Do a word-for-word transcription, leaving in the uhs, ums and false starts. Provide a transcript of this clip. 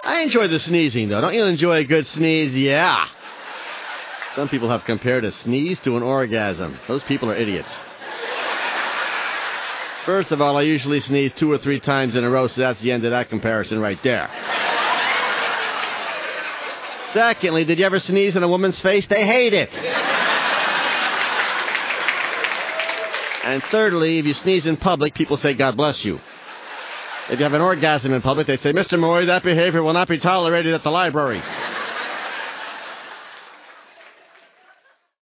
I enjoy the sneezing, though. Don't you enjoy a good sneeze? Yeah. Some people have compared a sneeze to an orgasm. Those people are idiots. First of all, I usually sneeze two or three times in a row, so that's the end of that comparison right there. Secondly, did you ever sneeze in a woman's face? They hate it. And thirdly, if you sneeze in public, people say, God bless you. If you have an orgasm in public, they say, Mister Maury, that behavior will not be tolerated at the library.